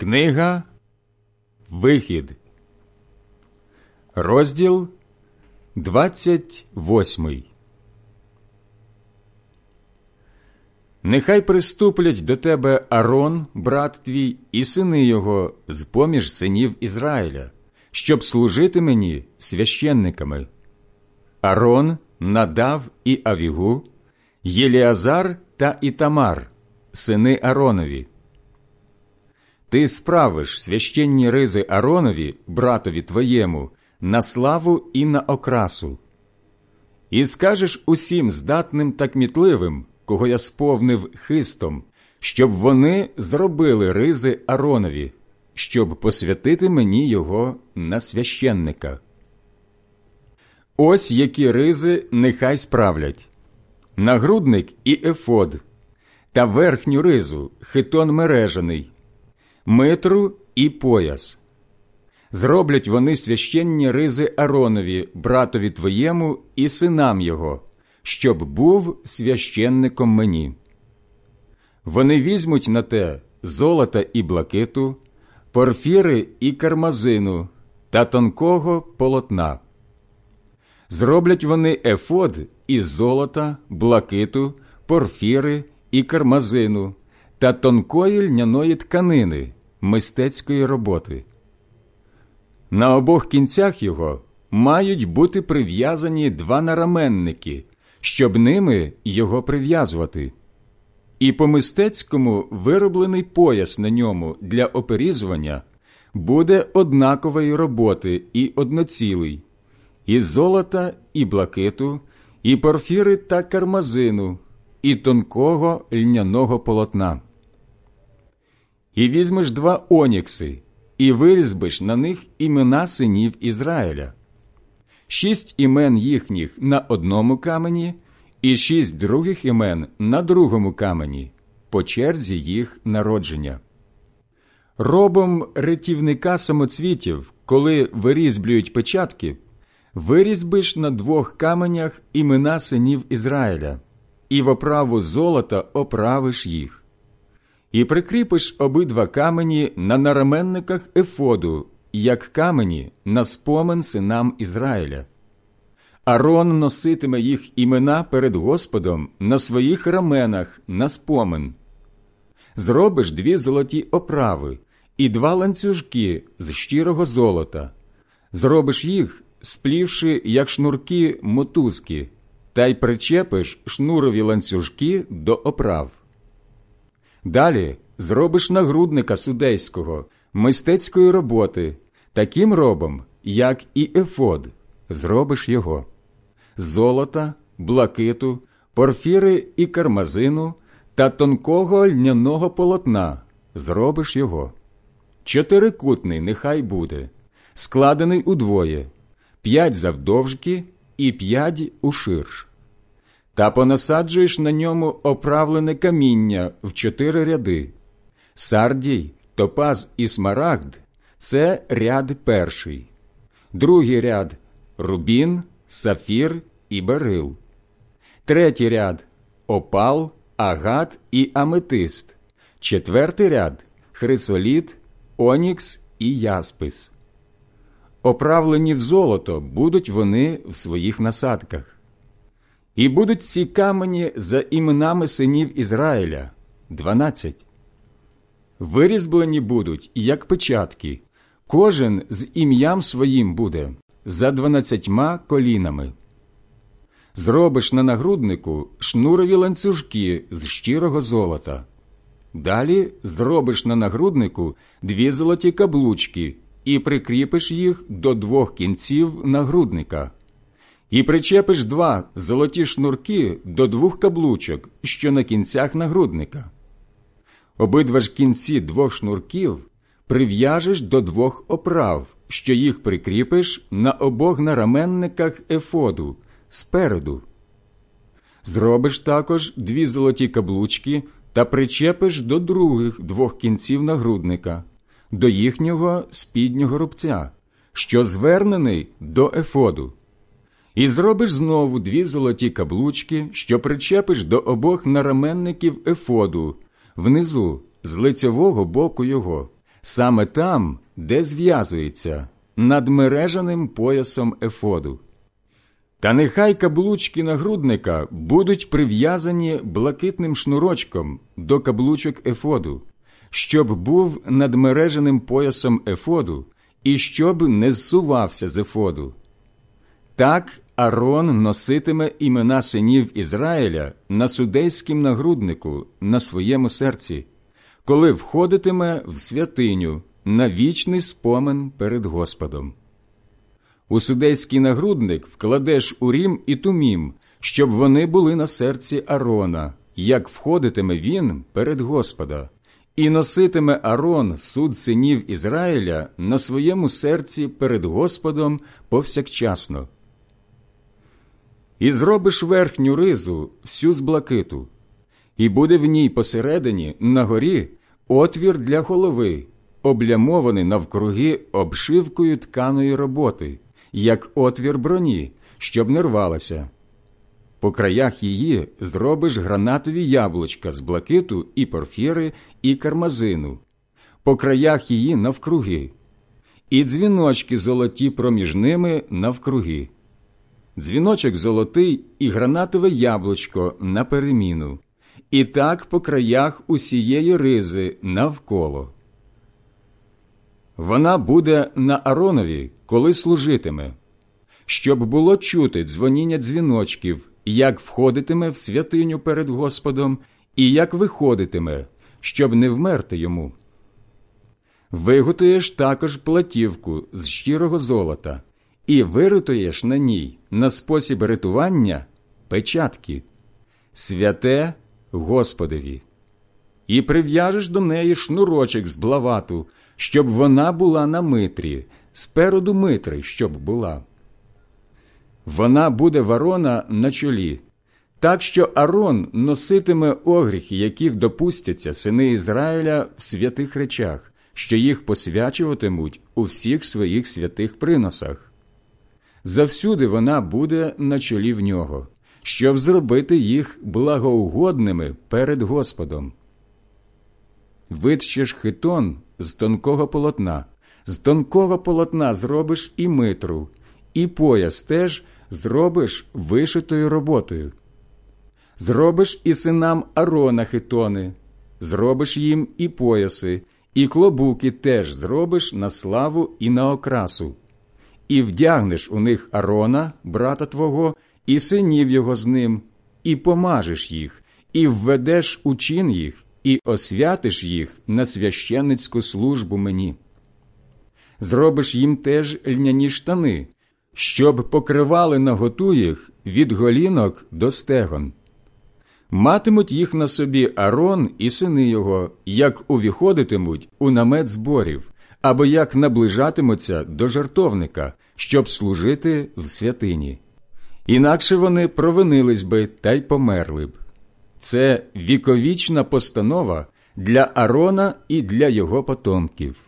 Книга Вихід, розділ 28. Нехай приступлять до тебе Арон, брат твій, і сини його з-поміж синів Ізраїля, щоб служити мені священниками. Арон, Надав і Авігу, Єліазар та Ітамар, сини Аронові. Ти справиш священні ризи Аронові, братові твоєму, на славу і на окрасу. І скажеш усім здатним та кмітливим, кого я сповнив хистом, щоб вони зробили ризи Аронові, щоб посвятити мені його на священника. Ось які ризи нехай справлять: нагрудник і ефод, та верхню ризу хитон мережаний, митру і пояс. Зроблять вони священні ризи Аронові, братові твоєму, і синам його, щоб був священником мені. Вони візьмуть на те золота і блакиту, порфіри і кармазину та тонкого полотна. Зроблять вони ефод із золота, блакиту, порфіри і кармазину та тонкої льняної тканини мистецької роботи. На обох кінцях його мають бути прив'язані два нараменники, щоб ними його прив'язувати. І по-мистецькому вироблений пояс на ньому для оперізування буде однакової роботи і одноцілий, і золота, і блакиту, і порфіри та кармазину, і тонкого льняного полотна. І візьмеш два онікси, і вирізбиш на них імена синів Ізраїля. 6 імен їхніх на одному камені, і 6 других імен на другому камені, по черзі їх народження. Робом ретівника самоцвітів, коли вирізблюють печатки, вирізбиш на 2 каменях імена синів Ізраїля, і в оправу золота оправиш їх. І прикріпиш обидва камені на нараменниках ефоду, як камені на спомин синам Ізраїля. Арон носитиме їх імена перед Господом на своїх раменах на спомин. Зробиш 2 золоті оправи і 2 ланцюжки з щирого золота. Зробиш їх, сплівши, як шнурки, мотузки, та й причепиш шнурові ланцюжки до оправ. Далі зробиш нагрудника судейського, мистецької роботи, таким робом, як і ефод, зробиш його. Золота, блакиту, порфіри і кармазину та тонкого льняного полотна зробиш його. 4-кутний нехай буде, складений удвоє, 5 завдовжки і 5 уширш. Та понасаджуєш на ньому оправлене каміння в 4 ряди. Сардій, топаз і смарагд – це ряд перший. Другий ряд – рубін, сафір і берил. Третій ряд – опал, агат і аметист. Четвертий ряд – хрисоліт, онікс і яспис. Оправлені в золото будуть вони в своїх насадках. І будуть ці камені за іменами синів Ізраїля – 12. Вирізблені будуть, як печатки, кожен з ім'ям своїм буде, за 12 колінами. Зробиш на нагруднику шнурові ланцюжки з щирого золота. Далі зробиш на нагруднику 2 золоті каблучки і прикріпиш їх до 2 кінців нагрудника. І причепиш 2 золоті шнурки до 2 каблучок, що на кінцях нагрудника. Обидва ж кінці 2 шнурків прив'яжеш до 2 оправ, що їх прикріпиш на обох нараменниках ефоду, спереду. Зробиш також 2 золоті каблучки та причепиш до других 2 кінців нагрудника, до їхнього спіднього рубця, що звернений до ефоду. І зробиш знову 2 золоті каблучки, що причепиш до обох нараменників ефоду, внизу, з лицевого боку його, саме там, де зв'язується, над мережаним поясом ефоду. Та нехай каблучки нагрудника будуть прив'язані блакитним шнурочком до каблучок ефоду, щоб був над мережаним поясом ефоду і щоб не зсувався з ефоду. Так Арон носитиме імена синів Ізраїля на судейськім нагруднику на своєму серці, коли входитиме в святиню на вічний спомин перед Господом. У судейський нагрудник вкладеш Урім і Тумім, щоб вони були на серці Арона, як входитиме він перед Господа, і носитиме Арон суд синів Ізраїля на своєму серці перед Господом повсякчасно. І зробиш верхню ризу всю з блакиту, і буде в ній посередині, на горі, отвір для голови, облямований навкруги обшивкою тканої роботи, як отвір броні, щоб не рвалася. По краях її зробиш гранатові яблучка з блакиту і порфіри, і кармазину, по краях її навкруги, і дзвіночки золоті проміж ними навкруги. Дзвіночок золотий і гранатове яблучко на переміну, і так по краях усієї ризи навколо. Вона буде на Аронові, коли служитиме, щоб було чути дзвоніння дзвіночків, як входитиме в святиню перед Господом, і як виходитиме, щоб не вмерти йому. Виготуєш також платівку з щирого золота, і виритуєш на ній, на спосіб ритування, печатки «Святе Господеві». І прив'яжеш до неї шнурочок з блавату, щоб вона була на митрі, спереду митри, щоб була. Вона буде в Арона на чолі, так що Арон носитиме огріхи, яких допустяться сини Ізраїля в святих речах, що їх посвячуватимуть у всіх своїх святих приносах. Завсюди вона буде на чолі в нього, щоб зробити їх благоугодними перед Господом. Витщеш хитон з тонкого полотна зробиш і митру, і пояс теж зробиш вишитою роботою. Зробиш і синам Арона хитони, зробиш їм і пояси, і клобуки теж зробиш на славу і на окрасу. І вдягнеш у них Арона, брата твого, і синів його з ним, і помажеш їх, і введеш у чин їх, і освятиш їх на священницьку службу мені. Зробиш їм теж льняні штани, щоб покривали наготу їх від голінок до стегон. Матимуть їх на собі Арон і сини його, як увіходитимуть у намет зборів, або як наближатимуться до жертовника, щоб служити в святині. Інакше вони провинились би та й померли б. Це віковічна постанова для Арона і для його потомків.